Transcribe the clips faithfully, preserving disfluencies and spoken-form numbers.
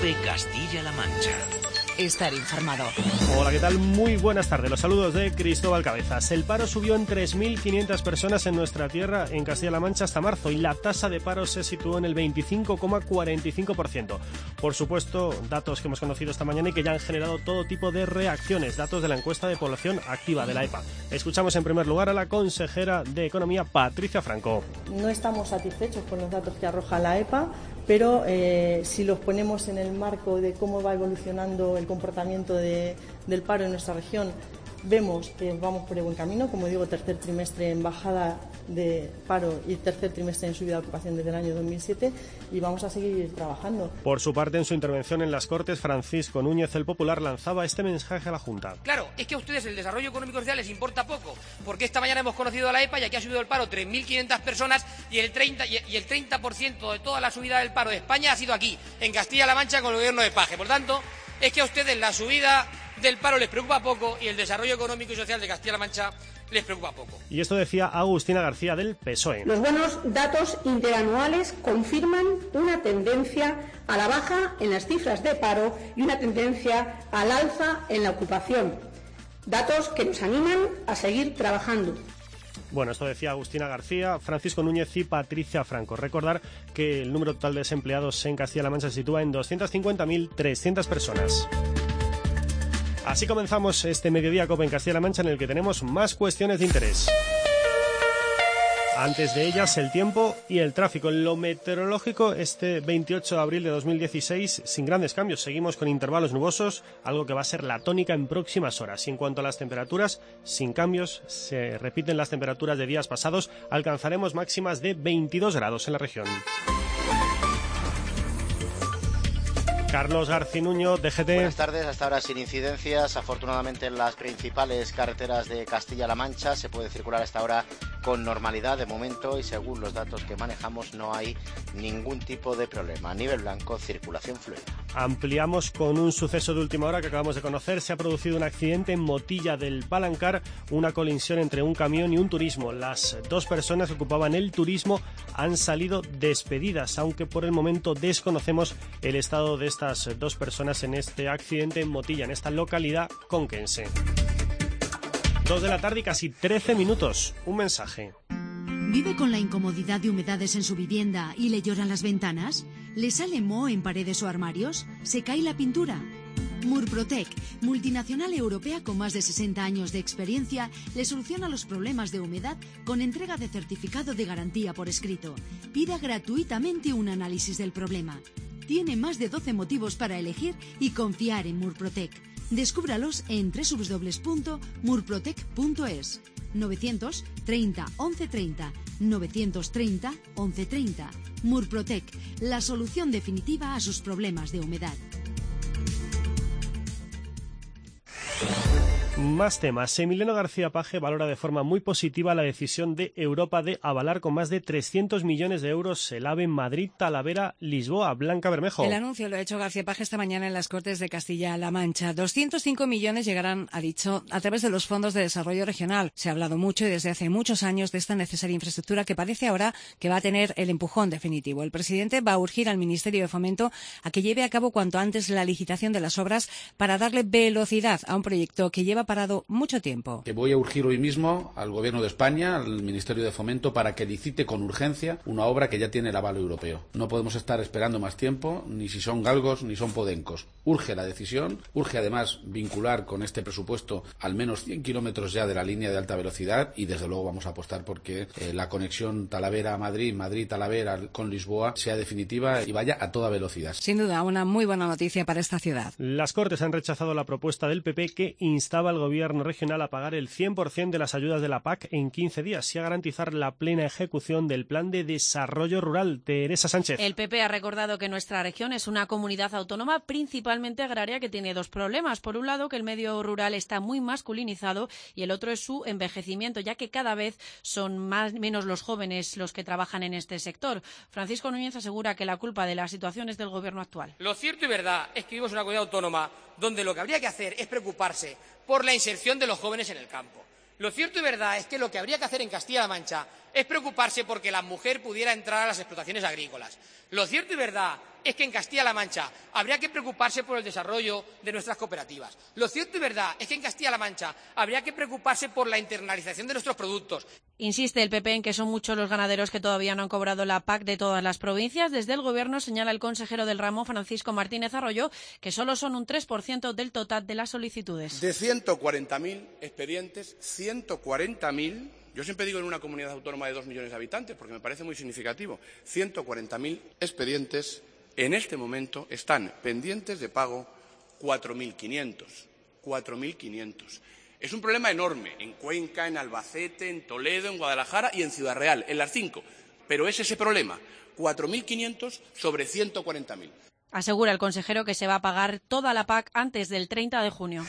COPE Castilla-La Mancha. Estar informado. Hola, ¿qué tal? Muy buenas tardes. Los saludos de Cristóbal Cabezas. El paro subió en tres mil quinientas personas en nuestra tierra, en Castilla-La Mancha, hasta marzo, y la tasa de paro se situó en el veinticinco coma cuarenta y cinco por ciento. Por supuesto, datos que hemos conocido esta mañana y que ya han generado todo tipo de reacciones. Datos de la encuesta de población activa de la E P A. Escuchamos en primer lugar a la consejera de Economía, Patricia Franco. No estamos satisfechos con los datos que arroja la E P A, pero eh, si los ponemos en el marco de cómo va evolucionando el comportamiento de, del paro en nuestra región, vemos que vamos por el buen camino. Como digo, tercer trimestre en bajada de paro y tercer trimestre en subida de ocupación desde el año dos mil siete, y vamos a seguir trabajando. Por su parte, en su intervención en las Cortes, Francisco Núñez, el Popular, lanzaba este mensaje a la Junta. Claro, es que a ustedes el desarrollo económico y social les importa poco, porque esta mañana hemos conocido a la E P A y aquí ha subido el paro tres mil quinientas personas y el treinta y el treinta por ciento de toda la subida del paro de España ha sido aquí, en Castilla-La Mancha, con el gobierno de Paje. Por tanto, es que a ustedes la subida del paro les preocupa poco y el desarrollo económico y social de Castilla-La Mancha les preocupa poco. Y esto decía Agustina García del P S O E. Los buenos datos interanuales confirman una tendencia a la baja en las cifras de paro y una tendencia al alza en la ocupación. Datos que nos animan a seguir trabajando. Bueno, esto decía Agustina García, Francisco Núñez y Patricia Franco. Recordar que el número total de desempleados en Castilla-La Mancha se sitúa en doscientas cincuenta mil trescientas personas. Así comenzamos este mediodía COPE en Castilla-La Mancha, en el que tenemos más cuestiones de interés. Antes de ellas, el tiempo y el tráfico. En lo meteorológico, este veintiocho de abril de dos mil dieciséis, sin grandes cambios. Seguimos con intervalos nubosos, algo que va a ser la tónica en próximas horas. Y en cuanto a las temperaturas, sin cambios, se repiten las temperaturas de días pasados. Alcanzaremos máximas de veintidós grados en la región. Carlos Garcinuño, D G T. Buenas tardes, hasta ahora sin incidencias. Afortunadamente en las principales carreteras de Castilla-La Mancha se puede circular hasta ahora con normalidad de momento y según los datos que manejamos no hay ningún tipo de problema. A nivel blanco, circulación fluida. Ampliamos con un suceso de última hora que acabamos de conocer. Se ha producido un accidente en Motilla del Palancar, una colisión entre un camión y un turismo. Las dos personas que ocupaban el turismo han salido despedidas, aunque por el momento desconocemos el estado de estas dos personas en este accidente en Motilla, en esta localidad conquense. Dos de la tarde y casi trece minutos. Un mensaje. ¿Vive con la incomodidad de humedades en su vivienda y le lloran las ventanas? ¿Le sale moho en paredes o armarios? ¿Se cae la pintura? Murprotec, multinacional europea con más de sesenta años de experiencia, le soluciona los problemas de humedad con entrega de certificado de garantía por escrito. Pida gratuitamente un análisis del problema. Tiene más de doce motivos para elegir y confiar en Murprotec. Descúbralos en doble u doble u doble u punto murprotec punto es. novecientos treinta once treinta, novecientos treinta once treinta. Murprotec, la solución definitiva a sus problemas de humedad. Más temas. Emiliano García Paje valora de forma muy positiva la decisión de Europa de avalar con más de trescientos millones de euros el AVE Madrid-Talavera-Lisboa. Blanca Bermejo. El anuncio lo ha hecho García Paje esta mañana en las Cortes de Castilla-La Mancha. doscientos cinco millones llegarán, ha dicho, a través de los fondos de desarrollo regional. Se ha hablado mucho y desde hace muchos años de esta necesaria infraestructura que parece ahora que va a tener el empujón definitivo. El presidente va a urgir al Ministerio de Fomento a que lleve a cabo cuanto antes la licitación de las obras para darle velocidad a un proyecto que lleva parado mucho tiempo. Que voy a urgir hoy mismo al Gobierno de España, al Ministerio de Fomento, para que licite con urgencia una obra que ya tiene el aval europeo. No podemos estar esperando más tiempo, ni si son galgos ni son podencos. Urge la decisión, urge además vincular con este presupuesto al menos cien kilómetros ya de la línea de alta velocidad y desde luego vamos a apostar porque eh, la conexión Talavera-Madrid, Madrid-Talavera con Lisboa sea definitiva y vaya a toda velocidad. Sin duda, una muy buena noticia para esta ciudad. Las Cortes han rechazado la propuesta del P P que instaba al Gobierno regional a pagar el cien por ciento de las ayudas de la P A C en quince días y a garantizar la plena ejecución del Plan de Desarrollo Rural. Teresa Sánchez. El P P ha recordado que nuestra región es una comunidad autónoma principalmente agraria que tiene dos problemas. Por un lado, que el medio rural está muy masculinizado y el otro es su envejecimiento, ya que cada vez son más, menos los jóvenes los que trabajan en este sector. Francisco Núñez asegura que la culpa de la situación es del Gobierno actual. Lo cierto y verdad es que vivimos en una comunidad autónoma donde lo que habría que hacer es preocuparse por la inserción de los jóvenes en el campo. Lo cierto y verdad es que lo que habría que hacer en Castilla-La Mancha es preocuparse porque la mujer pudiera entrar a las explotaciones agrícolas. Lo cierto y verdad es que en Castilla-La Mancha habría que preocuparse por el desarrollo de nuestras cooperativas. Lo cierto y verdad es que en Castilla-La Mancha habría que preocuparse por la internalización de nuestros productos. Insiste el P P en que son muchos los ganaderos que todavía no han cobrado la P A C de todas las provincias. Desde el Gobierno señala el consejero del ramo, Francisco Martínez Arroyo, que solo son un tres por ciento del total de las solicitudes. De ciento cuarenta mil expedientes, ciento cuarenta mil, yo siempre digo en una comunidad autónoma de dos millones de habitantes, porque me parece muy significativo, ciento cuarenta mil expedientes en este momento están pendientes de pago cuatro mil quinientos. cuatro mil quinientos. Es un problema enorme en Cuenca, en Albacete, en Toledo, en Guadalajara y en Ciudad Real, en las cinco. Pero es ese problema, cuatro mil quinientos sobre ciento cuarenta mil. Asegura el consejero que se va a pagar toda la P A C antes del treinta de junio.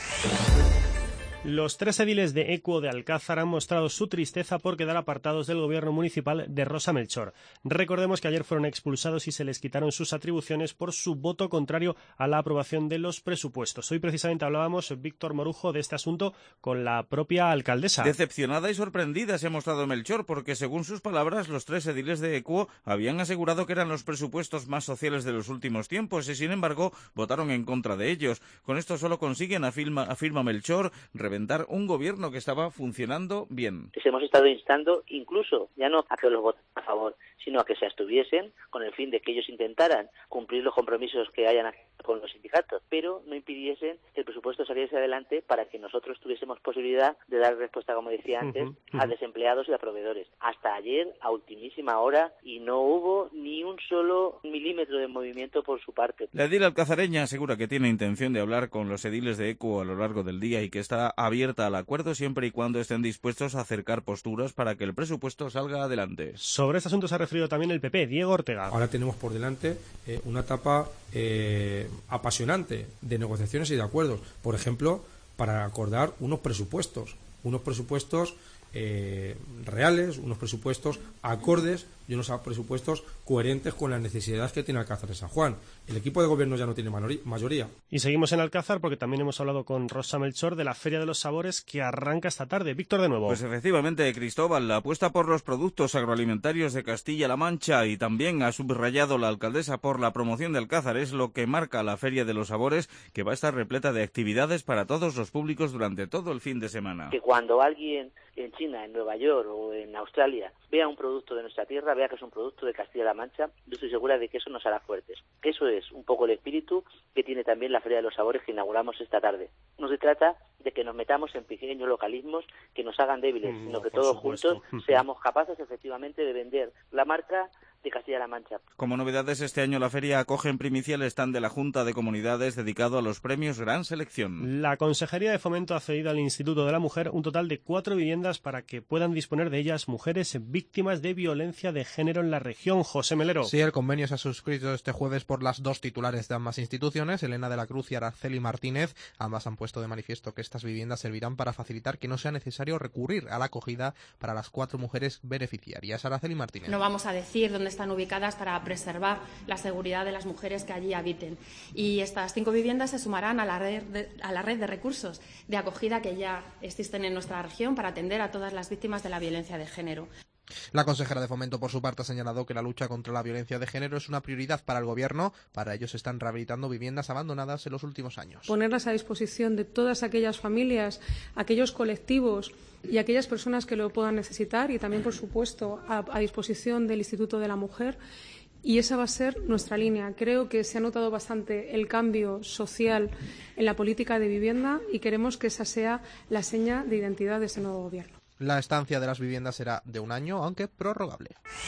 Los tres ediles de Equo de Alcázar han mostrado su tristeza por quedar apartados del gobierno municipal de Rosa Melchor. Recordemos que ayer fueron expulsados y se les quitaron sus atribuciones por su voto contrario a la aprobación de los presupuestos. Hoy precisamente hablábamos, Víctor Morujo, de este asunto con la propia alcaldesa. Decepcionada y sorprendida se ha mostrado Melchor porque, según sus palabras, los tres ediles de Equo habían asegurado que eran los presupuestos más sociales de los últimos tiempos y, sin embargo, votaron en contra de ellos. Con esto solo consiguen, afirma, afirma Melchor, reventar un gobierno que estaba funcionando bien. Les hemos estado instando incluso, ya no a que los voten a favor, sino a que se abstuviesen con el fin de que ellos intentaran cumplir los compromisos que hayan con los sindicatos, pero no impidiesen que el presupuesto saliese adelante para que nosotros tuviésemos posibilidad de dar respuesta, como decía antes, uh-huh, uh-huh. a desempleados y a proveedores. Hasta ayer, a ultimísima hora, y no hubo ni un solo milímetro de movimiento por su parte. La edil alcazareña asegura que tiene intención de hablar con los ediles de Equo a lo largo del día y que está abierta al acuerdo siempre y cuando estén dispuestos a acercar posturas para que el presupuesto salga adelante. Sobre este asunto se ha referido también el P P, Diego Ortega. Ahora tenemos por delante eh, una etapa eh, apasionante de negociaciones y de acuerdos. Por ejemplo, para acordar unos presupuestos, unos presupuestos eh, reales, unos presupuestos acordes y unos presupuestos coherentes con las necesidades que tiene Alcázar de San Juan. El equipo de gobierno ya no tiene mayoría. Y seguimos en Alcázar porque también hemos hablado con Rosa Melchor de la Feria de los Sabores que arranca esta tarde. Víctor, de nuevo. Pues efectivamente, Cristóbal, la apuesta por los productos agroalimentarios de Castilla-La Mancha y también ha subrayado la alcaldesa por la promoción de Alcázar es lo que marca la Feria de los Sabores, que va a estar repleta de actividades para todos los públicos durante todo el fin de semana. Que cuando alguien en China, en Nueva York o en Australia vea un producto de nuestra tierra, vea que es un producto de Castilla-La Mancha, yo estoy segura de que eso nos hará fuertes. Eso es un poco el espíritu que tiene también la Feria de los Sabores que inauguramos esta tarde. No se trata de que nos metamos en pequeños localismos que nos hagan débiles, mm, sino que por todos supuesto. juntos seamos capaces efectivamente de vender la marca de Castilla-La Mancha. Como novedades, este año la feria acoge en primicia el stand de la Junta de Comunidades dedicado a los premios Gran Selección. La Consejería de Fomento ha cedido al Instituto de la Mujer un total de cuatro viviendas para que puedan disponer de ellas mujeres víctimas de violencia de género en la región. José Melero. Sí, el convenio se ha suscrito este jueves por las dos titulares de ambas instituciones, Elena de la Cruz y Araceli Martínez. Ambas han puesto de manifiesto que estas viviendas servirán para facilitar que no sea necesario recurrir a la acogida para las cuatro mujeres beneficiarias. Araceli Martínez. No vamos a decir dónde están ubicadas para preservar la seguridad de las mujeres que allí habiten. Y estas cinco viviendas se sumarán a la red de, a la red de recursos de acogida que ya existen en nuestra región para atender a todas las víctimas de la violencia de género. La consejera de Fomento, por su parte, ha señalado que la lucha contra la violencia de género es una prioridad para el Gobierno. Para ello se están rehabilitando viviendas abandonadas en los últimos años. Ponerlas a disposición de todas aquellas familias, aquellos colectivos y aquellas personas que lo puedan necesitar y también, por supuesto, a, a disposición del Instituto de la Mujer. Y esa va a ser nuestra línea. Creo que se ha notado bastante el cambio social en la política de vivienda y queremos que esa sea la seña de identidad de ese nuevo Gobierno. La estancia de las viviendas será de un año, aunque prorrogable.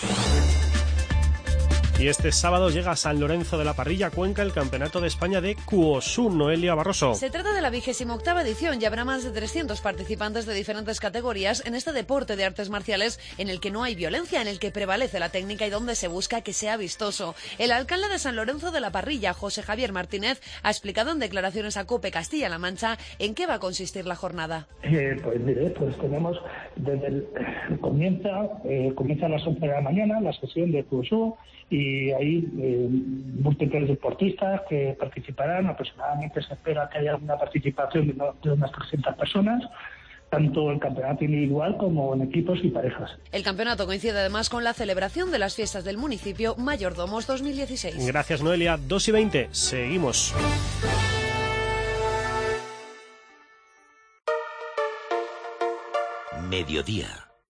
Y este sábado llega a San Lorenzo de la Parrilla, Cuenca, el Campeonato de España de Kuosú. Noelia Barroso. Se trata de la vigésima octava edición y habrá más de trescientos participantes de diferentes categorías en este deporte de artes marciales en el que no hay violencia, en el que prevalece la técnica y donde se busca que sea vistoso. El alcalde de San Lorenzo de la Parrilla, José Javier Martínez, ha explicado en declaraciones a COPE Castilla-La Mancha en qué va a consistir la jornada. Eh, pues mire, pues tenemos desde el comienza, eh, comienza a las once de la mañana la sesión de Kuosú. Y hay eh, múltiples deportistas que participarán. Aproximadamente se espera que haya una participación de, no, de unas trescientas personas. tanto en campeonato individual como en equipos y parejas. El campeonato coincide además con la celebración de las fiestas del municipio Mayordomos dos mil dieciséis. Gracias, Noelia. dos y veinte, seguimos. Mediodía.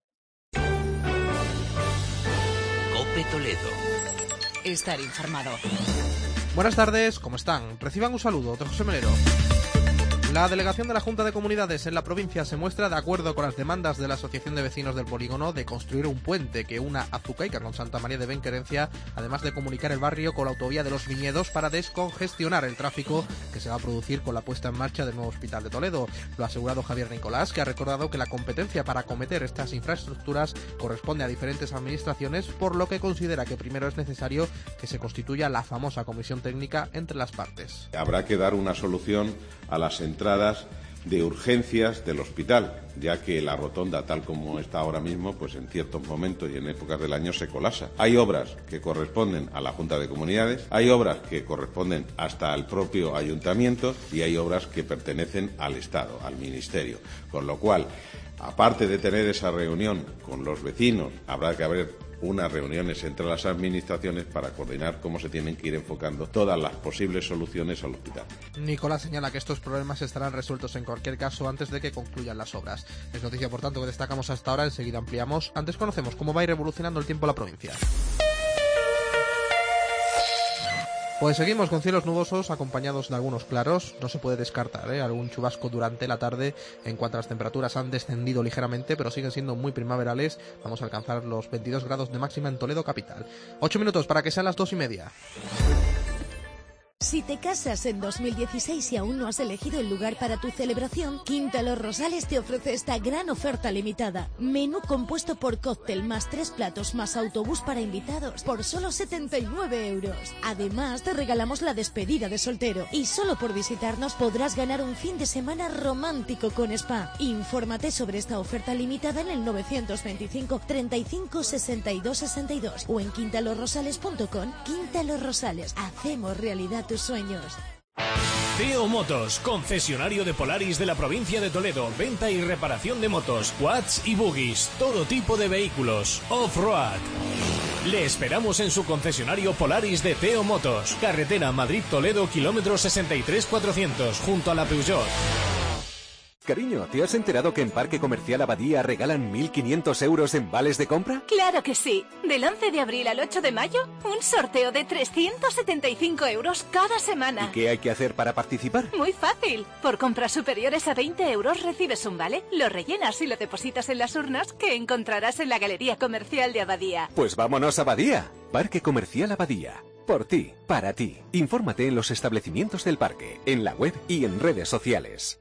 COPE Toledo. Estar informado. Buenas tardes, ¿cómo están? Reciban un saludo de José Melero. La delegación de la Junta de Comunidades en la provincia se muestra de acuerdo con las demandas de la Asociación de Vecinos del Polígono de construir un puente que una Azucaica con Santa María de Benquerencia, además de comunicar el barrio con la autovía de los Viñedos para descongestionar el tráfico que se va a producir con la puesta en marcha del nuevo Hospital de Toledo. Lo ha asegurado Javier Nicolás, que ha recordado que la competencia para acometer estas infraestructuras corresponde a diferentes administraciones, por lo que considera que primero es necesario que se constituya la famosa comisión técnica entre las partes. Habrá que dar una solución a las entradas de urgencias del hospital, ya que la rotonda, tal como está ahora mismo, pues en ciertos momentos y en épocas del año se colapsa. Hay obras que corresponden a la Junta de Comunidades, hay obras que corresponden hasta al propio ayuntamiento y hay obras que pertenecen al Estado, al Ministerio. Con lo cual, aparte de tener esa reunión con los vecinos, habrá que haber unas reuniones entre las administraciones para coordinar cómo se tienen que ir enfocando todas las posibles soluciones al hospital. Nicolás señala que estos problemas estarán resueltos en cualquier caso antes de que concluyan las obras. Es noticia, por tanto, que destacamos hasta ahora, enseguida ampliamos. Antes conocemos cómo va a ir evolucionando el tiempo en la provincia. Pues seguimos con cielos nubosos acompañados de algunos claros. No se puede descartar ¿eh? algún chubasco durante la tarde. En cuanto a las temperaturas, han descendido ligeramente, pero siguen siendo muy primaverales. Vamos a alcanzar los veintidós grados de máxima en Toledo capital. Ocho minutos para que sean las dos y media. Si te casas en dos mil dieciséis y aún no has elegido el lugar para tu celebración, Quinta Los Rosales te ofrece esta gran oferta limitada. Menú compuesto por cóctel más tres platos más autobús para invitados por solo setenta y nueve euros. Además, te regalamos la despedida de soltero y solo por visitarnos podrás ganar un fin de semana romántico con spa. Infórmate sobre esta oferta limitada en el novecientos veinticinco treinta y cinco sesenta y dos sesenta y dos o en quinta los rosales punto com. Quinta Los Rosales, hacemos realidad tus sueños. Teo Motos, concesionario de Polaris de la provincia de Toledo, venta y reparación de motos, quads y buggies, todo tipo de vehículos, off-road. Le esperamos en su concesionario Polaris de Teo Motos, carretera Madrid-Toledo, kilómetro sesenta y tres cuatrocientos, junto a la Peugeot. Cariño, ¿te has enterado que en Parque Comercial Abadía regalan mil quinientos euros en vales de compra? ¡Claro que sí! Del once de abril al ocho de mayo, un sorteo de trescientos setenta y cinco euros cada semana. ¿Y qué hay que hacer para participar? Muy fácil. Por compras superiores a veinte euros recibes un vale, lo rellenas y lo depositas en las urnas que encontrarás en la Galería Comercial de Abadía. Pues vámonos a Abadía. Parque Comercial Abadía. Por ti, para ti. Infórmate en los establecimientos del parque, en la web y en redes sociales.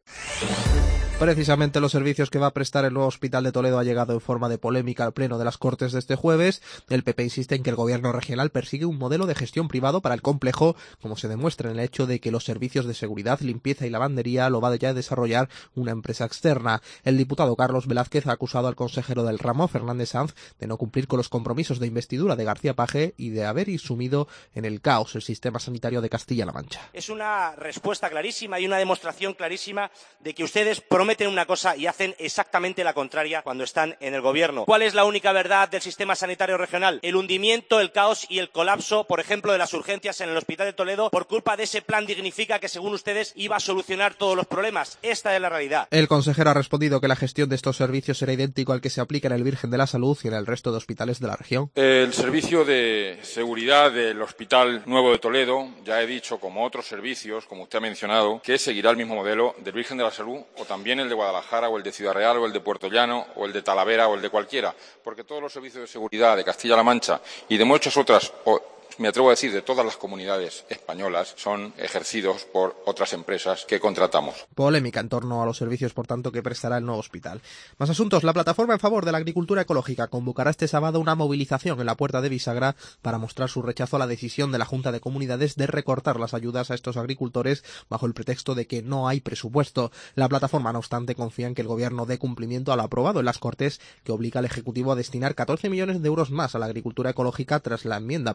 Precisamente los servicios que va a prestar el nuevo Hospital de Toledo ha llegado en forma de polémica al Pleno de las Cortes de este jueves. El P P insiste en que el gobierno regional persigue un modelo de gestión privado para el complejo, como se demuestra en el hecho de que los servicios de seguridad, limpieza y lavandería lo va ya a desarrollar una empresa externa. El diputado Carlos Velázquez ha acusado al consejero del ramo, Fernández Sanz, de no cumplir con los compromisos de investidura de García Paje y de haber sumido en el caos el sistema sanitario de Castilla-La Mancha. Es una respuesta clarísima y una demostración clarísima de que ustedes prometen una cosa y hacen exactamente la contraria cuando están en el gobierno. ¿Cuál es la única verdad del sistema sanitario regional? El hundimiento, el caos y el colapso, por ejemplo, de las urgencias en el Hospital de Toledo por culpa de ese plan Dignifica que, según ustedes, iba a solucionar todos los problemas. Esta es la realidad. El consejero ha respondido que la gestión de estos servicios será idéntico al que se aplica en el Virgen de la Salud y en el resto de hospitales de la región. El servicio de seguridad del Hospital Nuevo de Toledo, ya he dicho, como otros servicios, como usted ha mencionado, que seguirá el mismo modelo del Virgen de la Salud o también el de Guadalajara o el de Ciudad Real o el de Puerto Llano o el de Talavera o el de cualquiera, porque todos los servicios de seguridad de Castilla-La Mancha y de muchas otras, o me atrevo a decir de todas las comunidades españolas, son ejercidos por otras empresas que contratamos. Polémica en torno a los servicios, por tanto, que prestará el nuevo hospital. Más asuntos. La plataforma en favor de la agricultura ecológica convocará este sábado una movilización en la puerta de Bisagra para mostrar su rechazo a la decisión de la Junta de Comunidades de recortar las ayudas a estos agricultores bajo el pretexto de que no hay presupuesto. La plataforma, no obstante, confía en que el gobierno dé cumplimiento a lo aprobado en las Cortes, que obliga al Ejecutivo a destinar catorce millones de euros más a la agricultura ecológica tras la enmienda presentada por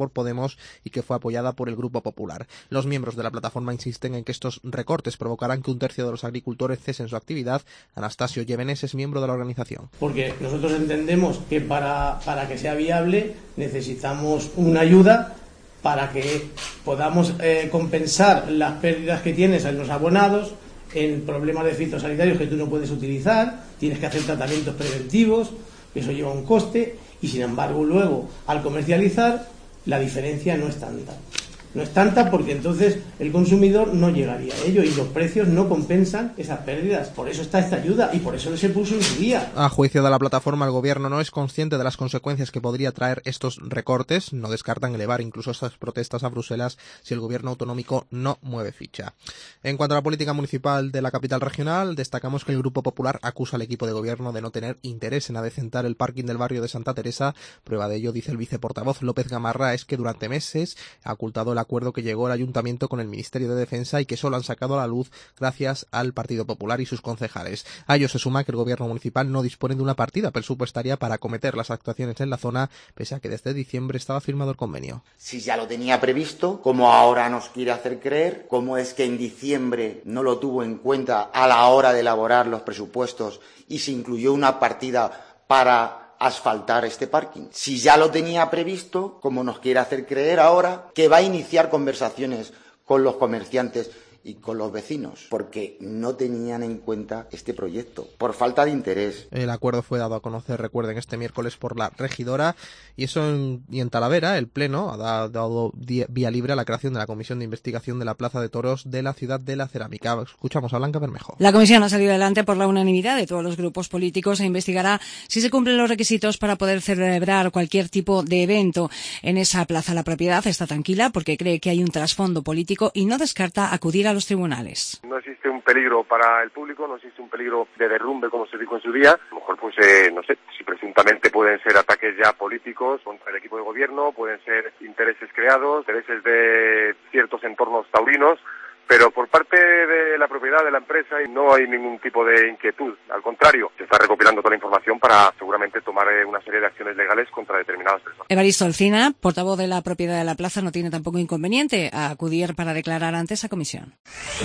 por Podemos y que fue apoyada por el Grupo Popular. Los miembros de la plataforma insisten en que estos recortes provocarán que un tercio de los agricultores cesen su actividad. Anastasio Llévenes es miembro de la organización. Porque nosotros entendemos que para, para que sea viable necesitamos una ayuda para que podamos eh, compensar las pérdidas que tienes en los abonados, en problemas de fitosanitarios que tú no puedes utilizar, tienes que hacer tratamientos preventivos, eso lleva un coste, y sin embargo luego al comercializar la diferencia no es tanta. No es tanta porque entonces el consumidor no llegaría a ello y los precios no compensan esas pérdidas. Por eso está esta ayuda y por eso se puso en su día. A juicio de la plataforma, el gobierno no es consciente de las consecuencias que podría traer estos recortes. No descartan elevar incluso estas protestas a Bruselas si el gobierno autonómico no mueve ficha. En cuanto a la política municipal de la capital regional, destacamos que el Grupo Popular acusa al equipo de gobierno de no tener interés en adecentar el parking del barrio de Santa Teresa. Prueba de ello, dice el viceportavoz López Gamarra, es que durante meses ha ocultado la acuerdo que llegó el ayuntamiento con el Ministerio de Defensa y que solo han sacado a la luz gracias al Partido Popular y sus concejales. A ello se suma que el gobierno municipal no dispone de una partida presupuestaria para acometer las actuaciones en la zona, pese a que desde diciembre estaba firmado el convenio. Si ya lo tenía previsto, ¿cómo ahora nos quiere hacer creer? ¿Cómo es que en diciembre no lo tuvo en cuenta a la hora de elaborar los presupuestos y se incluyó una partida para asfaltar este parking? Si ya lo tenía previsto, como nos quiere hacer creer ahora, que va a iniciar conversaciones con los comerciantes y con los vecinos, porque no tenían en cuenta este proyecto, por falta de interés. El acuerdo fue dado a conocer, recuerden, este miércoles por la regidora, y eso en, y en Talavera, el Pleno ha dado vía libre a la creación de la Comisión de Investigación de la Plaza de Toros de la Ciudad de la Cerámica. Escuchamos a Blanca Bermejo. La comisión ha salido adelante por la unanimidad de todos los grupos políticos e investigará si se cumplen los requisitos para poder celebrar cualquier tipo de evento en esa plaza. La propiedad está tranquila porque cree que hay un trasfondo político y no descarta acudir a los tribunales. No existe un peligro para el público, no existe un peligro de derrumbe como se dijo en su día. A lo mejor, pues, eh, no sé, si presuntamente pueden ser ataques ya políticos contra el equipo de gobierno, pueden ser intereses creados, intereses de ciertos entornos taurinos, pero por parte de la propiedad de la empresa no hay ningún tipo de inquietud. Al contrario, se está recopilando toda la información para seguramente tomar una serie de acciones legales contra determinadas personas. Evaristo Olcina, portavoz de la propiedad de la plaza, no tiene tampoco inconveniente a acudir para declarar ante esa comisión.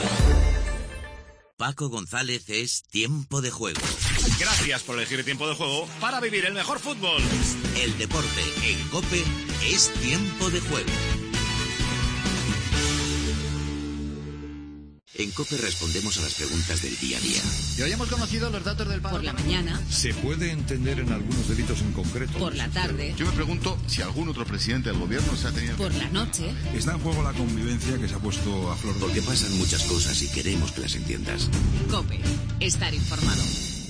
Paco González es Tiempo de Juego. Gracias por elegir Tiempo de Juego para vivir el mejor fútbol. El deporte en COPE es Tiempo de Juego. En COPE respondemos a las preguntas del día a día. Y hoy hemos conocido los datos del paro. Por la mañana. ¿Se puede entender en algunos delitos en concreto? Por la tarde. Yo me pregunto si algún otro presidente del gobierno se ha tenido... Por la noche. Está en juego la convivencia que se ha puesto a flor de... Porque pasan muchas cosas y queremos que las entiendas. COPE. Estar informado.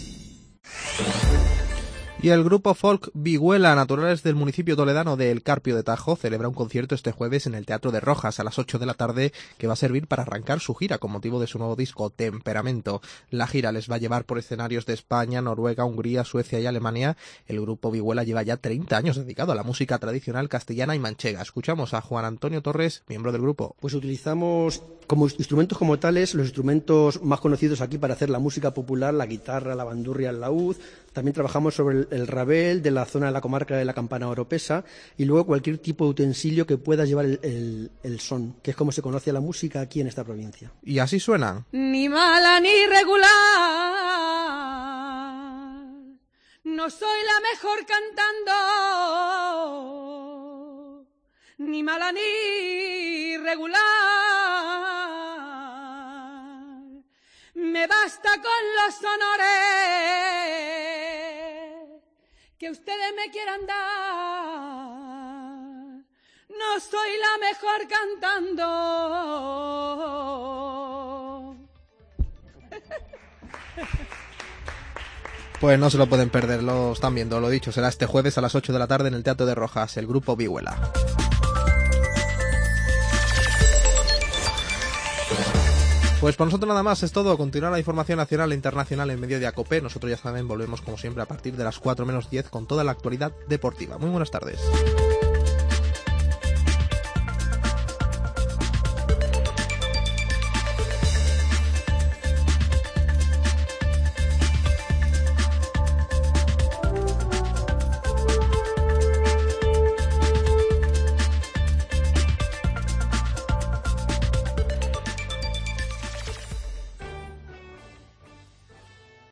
Y el grupo folk Vihuela, naturales del municipio toledano de El Carpio de Tajo, celebra un concierto este jueves en el Teatro de Rojas a las ocho de la tarde que va a servir para arrancar su gira con motivo de su nuevo disco Temperamento. La gira les va a llevar por escenarios de España, Noruega, Hungría, Suecia y Alemania. El grupo Vihuela lleva ya treinta años dedicado a la música tradicional castellana y manchega. Escuchamos a Juan Antonio Torres, miembro del grupo. Pues utilizamos como instrumentos como tales los instrumentos más conocidos aquí para hacer la música popular, la guitarra, la bandurria, el laúd. También trabajamos sobre el, el rabel de la zona de la comarca de la Campana Oropesa y luego cualquier tipo de utensilio que pueda llevar el, el, el son, que es como se conoce la música aquí en esta provincia. Y así suenan. Ni mala ni regular, no soy la mejor cantando, ni mala ni regular, me basta con los honores que ustedes me quieran dar, no soy la mejor cantando. Pues no se lo pueden perder, lo están viendo, lo dicho, será este jueves a las ocho de la tarde en el Teatro de Rojas, el grupo Vihuela. Pues por nosotros nada más, es todo. Continuar la información nacional e internacional en Mediodía COPE. Nosotros ya saben, volvemos como siempre a partir de las cuatro menos diez con toda la actualidad deportiva. Muy buenas tardes.